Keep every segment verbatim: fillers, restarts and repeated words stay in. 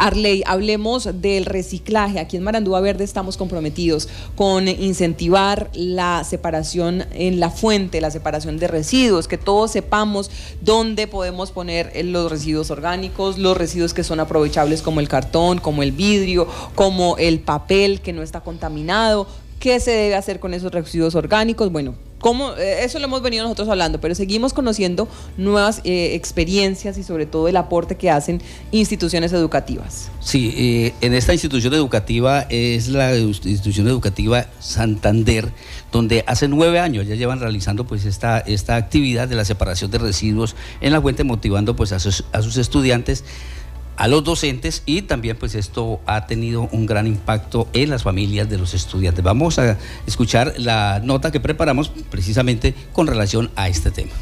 Arley, hablemos del reciclaje. Aquí en Marandúa Verde estamos comprometidos con incentivar la separación en la fuente, la separación de residuos, que todos sepamos dónde podemos poner los residuos orgánicos, los residuos que son aprovechables como el cartón, como el vidrio, como el papel que no está contaminado. ¿Qué se debe hacer con esos residuos orgánicos? Bueno, ¿cómo? Eso lo hemos venido nosotros hablando, pero seguimos conociendo nuevas eh, experiencias y sobre todo el aporte que hacen instituciones educativas. Sí, eh, en esta institución educativa es la institución educativa Santander, donde hace nueve años ya llevan realizando pues esta, esta actividad de la separación de residuos en la fuente, motivando pues a sus, a sus estudiantes, a los docentes, y también pues esto ha tenido un gran impacto en las familias de los estudiantes. Vamos a escuchar la nota que preparamos precisamente con relación a este tema.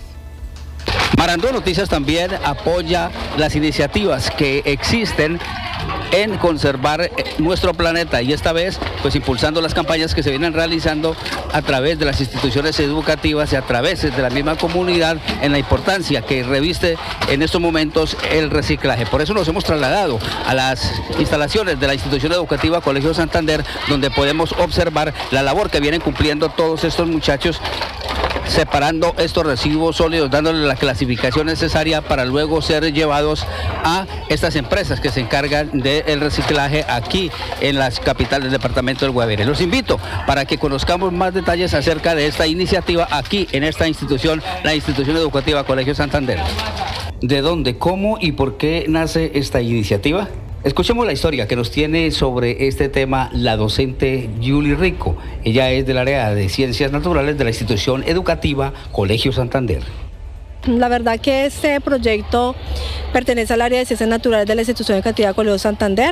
Marandúa Noticias también apoya las iniciativas que existen en conservar nuestro planeta, y esta vez pues impulsando las campañas que se vienen realizando a través de las instituciones educativas y a través de la misma comunidad en la importancia que reviste en estos momentos el reciclaje. Por eso nos hemos trasladado a las instalaciones de la institución educativa Colegio Santander, donde podemos observar la labor que vienen cumpliendo todos estos muchachos, separando estos residuos sólidos, dándole la clasificación necesaria para luego ser llevados a estas empresas que se encargan del reciclaje aquí en la capital del departamento del Guaviare. Los invito para que conozcamos más detalles acerca de esta iniciativa aquí en esta institución, la institución educativa Colegio Santander. ¿De dónde, cómo y por qué nace esta iniciativa? Escuchemos la historia que nos tiene sobre este tema la docente Yuli Rico. Ella es del área de Ciencias Naturales de la institución educativa Colegio Santander. La verdad que este proyecto pertenece al área de Ciencias Naturales de la institución educativa Colegio Santander.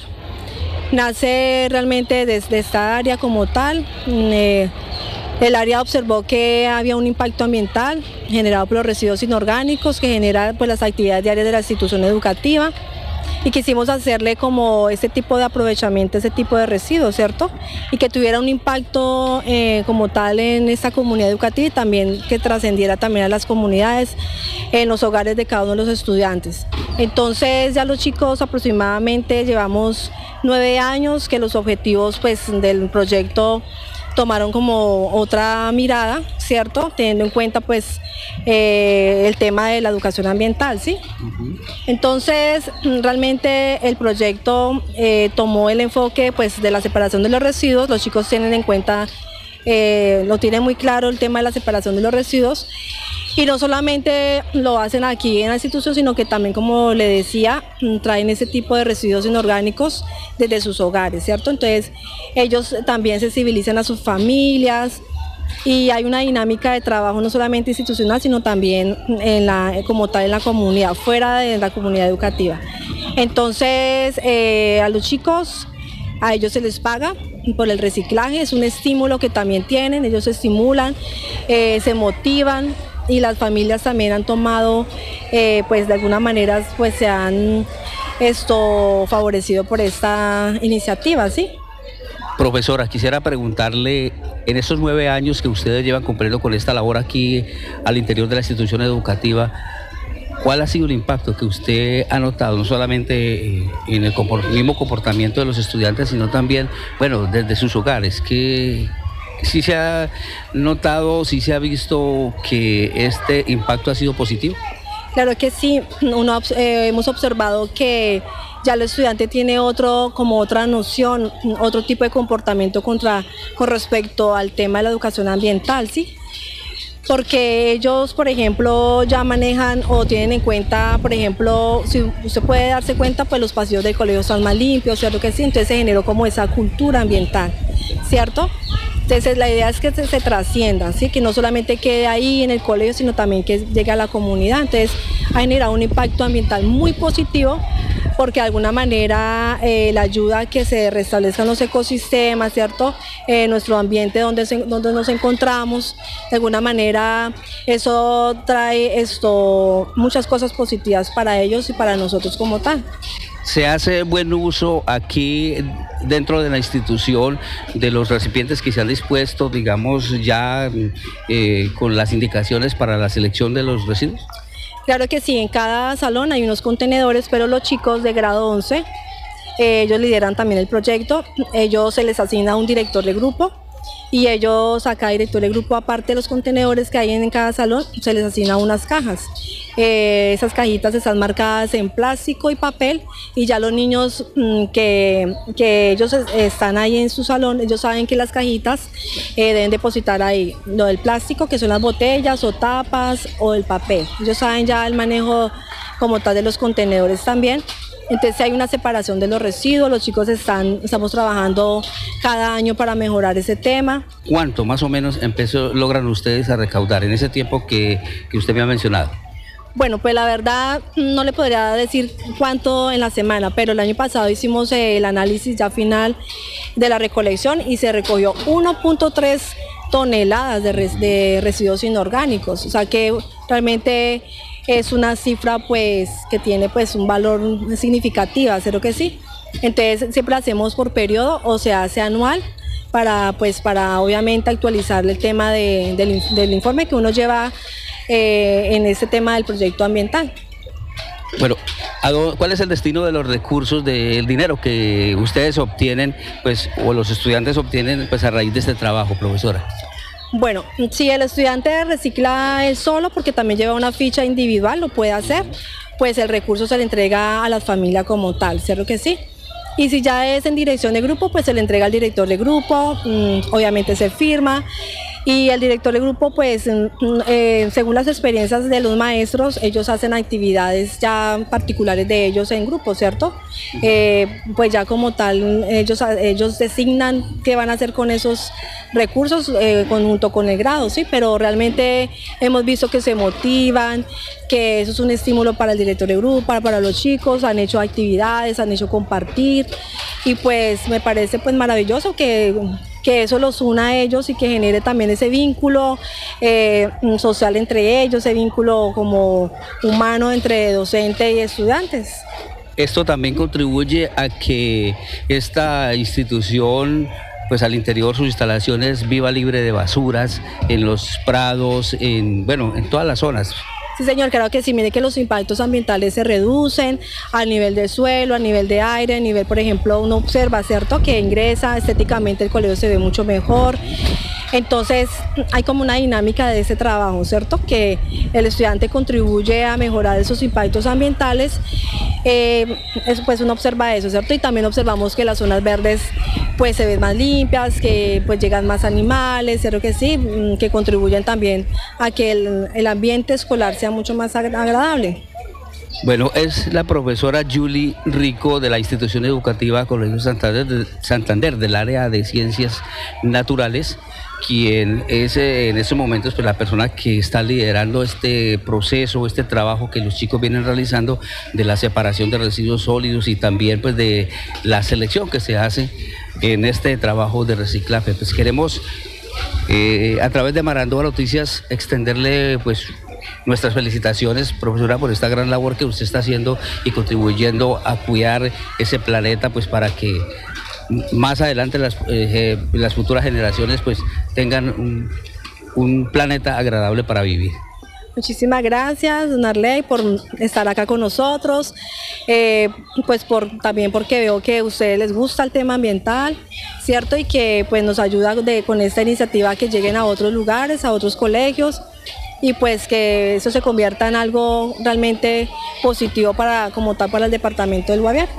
Nace realmente desde esta área como tal. Eh, el área observó que había un impacto ambiental generado por los residuos inorgánicos que generan pues, las actividades diarias de la institución educativa. Y quisimos hacerle como ese tipo de aprovechamiento, ese tipo de residuos, ¿cierto? Y que tuviera un impacto eh, como tal en esta comunidad educativa y también que trascendiera también a las comunidades, en los hogares de cada uno de los estudiantes. Entonces ya los chicos aproximadamente llevamos nueve años que los objetivos pues, del proyecto tomaron como otra mirada, ¿cierto? Teniendo en cuenta pues eh, el tema de la educación ambiental, ¿sí? Uh-huh. Entonces realmente el proyecto eh, tomó el enfoque pues de la separación de los residuos. Los chicos tienen en cuenta, eh, lo tienen muy claro el tema de la separación de los residuos. Y no solamente lo hacen aquí en la institución, sino que también, como le decía, traen ese tipo de residuos inorgánicos desde sus hogares, ¿cierto? Entonces, ellos también sensibilizan a sus familias y hay una dinámica de trabajo no solamente institucional, sino también en la, como tal en la comunidad, fuera de la comunidad educativa. Entonces, eh, a los chicos, a ellos se les paga por el reciclaje, es un estímulo que también tienen, ellos se estimulan, eh, se motivan, y las familias también han tomado, eh, pues de alguna manera pues se han esto favorecido por esta iniciativa, ¿sí? Profesora, quisiera preguntarle, en estos nueve años que ustedes llevan cumpliendo con esta labor aquí al interior de la institución educativa, ¿cuál ha sido el impacto que usted ha notado, no solamente en el mismo comportamiento de los estudiantes, sino también, bueno, desde sus hogares? ¿Qué sí se ha notado, sí se ha visto que este impacto ha sido positivo? Claro que sí, uno, eh, hemos observado que ya el estudiante tiene otro, como otra noción, otro tipo de comportamiento contra, con respecto al tema de la educación ambiental, ¿sí? Porque ellos, por ejemplo, ya manejan o tienen en cuenta, por ejemplo, si usted puede darse cuenta, pues los pasillos del colegio están más limpios, ¿cierto que sí? Entonces se generó como esa cultura ambiental, ¿cierto? Entonces la idea es que se, se trascienda, ¿sí? Que no solamente quede ahí en el colegio, sino también que llegue a la comunidad. Entonces ha generado un impacto ambiental muy positivo, porque de alguna manera eh, la ayuda a que se restablezcan los ecosistemas, ¿cierto? Eh, nuestro ambiente donde, se, donde nos encontramos, de alguna manera eso trae esto, muchas cosas positivas para ellos y para nosotros como tal. ¿Se hace buen uso aquí dentro de la institución de los recipientes que se han dispuesto, digamos, ya eh, con las indicaciones para la selección de los residuos? Claro que sí, en cada salón hay unos contenedores, pero los chicos de grado once eh, ellos lideran también el proyecto, ellos se les asigna un director de grupo y ellos a cada director de grupo, aparte de los contenedores que hay en cada salón, se les asigna unas cajas. Eh, esas cajitas están marcadas en plástico y papel y ya los niños mmm, que, que ellos están ahí en su salón, ellos saben que las cajitas eh, deben depositar ahí lo del plástico, que son las botellas o tapas, o el papel. Ellos saben ya el manejo como tal de los contenedores también. Entonces hay una separación de los residuos, los chicos están, estamos trabajando cada año para mejorar ese tema. ¿Cuánto más o menos empezó, logran ustedes a recaudar en ese tiempo que, que usted me ha mencionado? Bueno, pues la verdad no le podría decir cuánto en la semana, pero el año pasado hicimos el análisis ya final de la recolección y se recogió uno punto tres toneladas de, res, de residuos inorgánicos, o sea que realmente es una cifra pues que tiene pues un valor significativo, ¿cierto que sí? Entonces siempre hacemos por periodo o se hace anual para pues para obviamente actualizar el tema de, del, del informe que uno lleva eh, en este tema del proyecto ambiental. Bueno, ¿cuál es el destino de los recursos del dinero que ustedes obtienen pues o los estudiantes obtienen pues a raíz de este trabajo, profesora? Bueno, si el estudiante recicla él solo, porque también lleva una ficha individual, lo puede hacer, pues el recurso se le entrega a la familia como tal, ¿cierto que sí? Y si ya es en dirección de grupo, pues se le entrega al director de grupo, mmm, obviamente se firma. Y el director de grupo, pues, eh, según las experiencias de los maestros, ellos hacen actividades ya particulares de ellos en grupo, ¿cierto? Eh, pues ya como tal, ellos, ellos designan qué van a hacer con esos recursos eh, junto con el grado, ¿sí? Pero realmente hemos visto que se motivan, que eso es un estímulo para el director de grupo, para, para los chicos, han hecho actividades, han hecho compartir y pues me parece pues maravilloso que... que eso los una a ellos y que genere también ese vínculo eh, social entre ellos, ese vínculo como humano entre docente y estudiantes. Esto también contribuye a que esta institución, pues al interior sus instalaciones, viva libre de basuras, en los prados, en, bueno, en todas las zonas. Sí, señor, claro que sí, mire que los impactos ambientales se reducen a nivel del suelo, a nivel de aire, a nivel, por ejemplo, uno observa, ¿cierto?, que ingresa estéticamente el colegio se ve mucho mejor. Entonces hay como una dinámica de ese trabajo, ¿cierto?, que el estudiante contribuye a mejorar esos impactos ambientales, eh, es, pues uno observa eso, ¿cierto?, y también observamos que las zonas verdes pues se ven más limpias, que pues llegan más animales, ¿cierto que sí?, que contribuyen también a que el, el ambiente escolar sea mucho más agradable. Bueno, es la profesora Julie Rico de la institución educativa Colegio Santander, de, Santander del área de Ciencias Naturales, quien es eh, en estos momentos pues, la persona que está liderando este proceso, este trabajo que los chicos vienen realizando de la separación de residuos sólidos y también pues de la selección que se hace en este trabajo de reciclaje. Pues queremos eh, a través de Marandoa Noticias extenderle pues nuestras felicitaciones, profesora, por esta gran labor que usted está haciendo y contribuyendo a cuidar ese planeta pues para que más adelante las, eh, las futuras generaciones pues tengan un, un planeta agradable para vivir. Muchísimas gracias, don Arley, por estar acá con nosotros, eh, pues por, también porque veo que a ustedes les gusta el tema ambiental, ¿cierto? Y que pues nos ayuda de, con esta iniciativa que lleguen a otros lugares, a otros colegios, y pues que eso se convierta en algo realmente positivo para, como tal, para el departamento del Guaviare.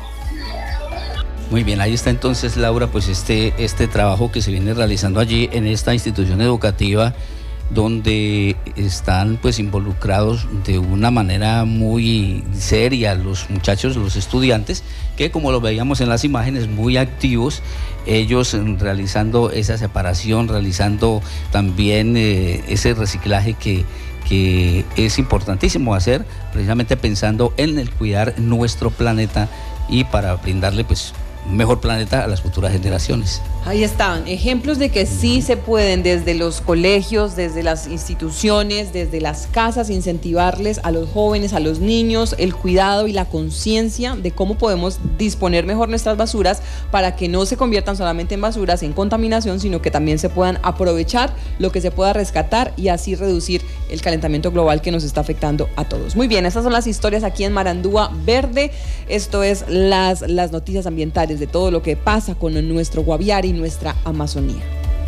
Muy bien, ahí está entonces, Laura, pues este, este trabajo que se viene realizando allí en esta institución educativa, donde están pues involucrados de una manera muy seria los muchachos, los estudiantes, que como lo veíamos en las imágenes, muy activos, ellos realizando esa separación, realizando también eh, ese reciclaje que, que es importantísimo hacer, precisamente pensando en el cuidar nuestro planeta y para brindarle pues mejor planeta a las futuras generaciones. Ahí están, ejemplos de que sí se pueden desde los colegios, desde las instituciones, desde las casas, incentivarles a los jóvenes, a los niños, el cuidado y la conciencia de cómo podemos disponer mejor nuestras basuras para que no se conviertan solamente en basuras, en contaminación, sino que también se puedan aprovechar lo que se pueda rescatar y así reducir el calentamiento global que nos está afectando a todos. Muy bien, estas son las historias aquí en Marandúa Verde. Esto es las, las noticias ambientales de todo lo que pasa con nuestro Guaviare y nuestra Amazonía.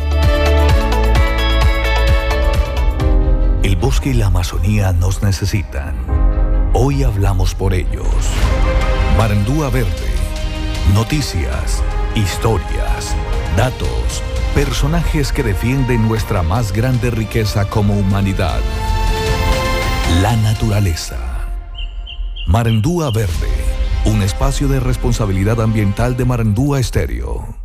El bosque y la Amazonía nos necesitan. Hoy hablamos por ellos. Marandúa Verde. Noticias, historias, datos, personajes que defienden nuestra más grande riqueza como humanidad. La naturaleza. Marandúa Verde. Un espacio de responsabilidad ambiental de Marandúa Estéreo.